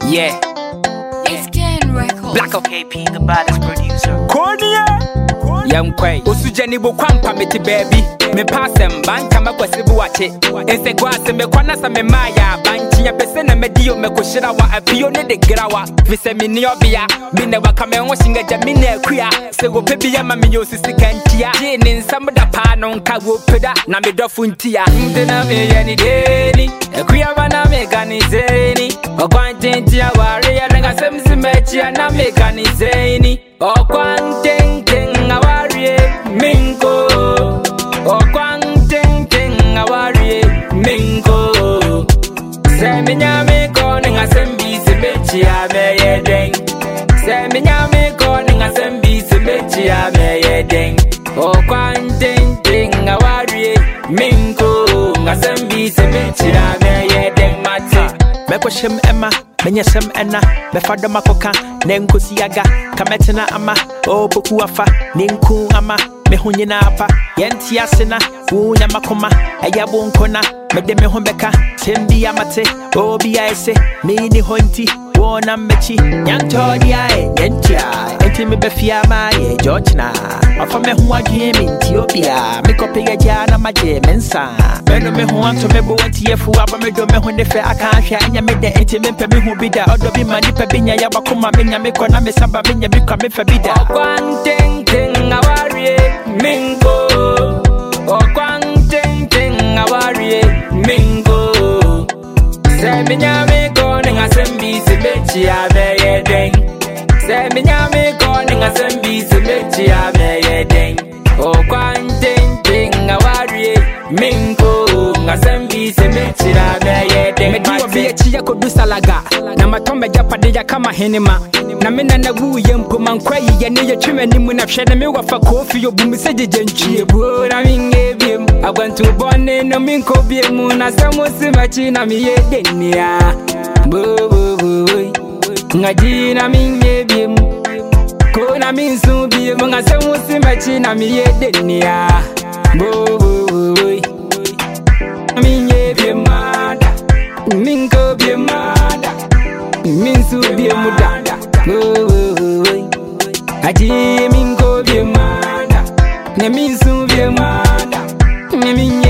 Yeah. It's Ken Records. Black KP, the baddest producer. Konya Young Quay. Osujani bo kwampa meti baby. Me passem banka makwasibu wache. Ense gwase me kwanasa me maya. Banchi ya pese na medio me kushira wa apio ne de grawa. Vise mini obia. Bine wakame ngoshinga jamine kuya. Se wo pebi ya mami yosisi kantia. Jini nsamuda pano nka wo peda. Na me dofu ntia. Mdena me yani deni. Kuya wana me ganizeni. Okwantentia wari ya nenga semsi mechia na me ganizeni. Okwantenting awari minko. Okwantenting awari minko. Seminyame koninga sembi semechia me yedeng. Seminyame koninga sembi semechia me yedeng. Okwantenting awari minko. Ngasembi semechia me yedeng mati. Meko shem Emma, menyesem ena, mefado makoka, nenko siyaga, kametena ama, o boku afa, ninku ama, mehunyina apa, yenti asena, unya makoma, ayabu nkona, mede mehombeka, tembi amate, o biaese, mini honti, wona mechi, nyanto diae, nyentia, enti mebefia maye, Georgina, afa mehuwa jimi, Ethiopia, mikope ya jana maje, mensa, meno mehuwa to mebo enti yefu, aba medo mehundefe akansha, enya mede enti mempe mehu bida, odo bima nipe binya ya wakuma, menya miko na mesamba, menya miko mefe bida. Okwantenting awari mingo. Okwantenting awari mingo. Seminyame koninga sembi semechia me yedeng. Seminyame koninga sembi semechia me yedeng. Okwantenting awari mingo. Ngasembi semechia me yedeng. Mediwa biya chiya kodusalaga. Na matombe japade ya kama henema. Na mina na wu yempo mankwa ye ne ye tweme ni mu na hwe na me wafa kofi yo bu meseje jentwie bu na minge biem agwantu bonne no minko biem na samusi machi na me ye denia bu ngaji na minge biem ko na minsu biem nga samusi machi na me ye denia bu minge biem mada minko biem mada minsu biem da Aji mingo bie mada, ne minsu bie mada, ne minye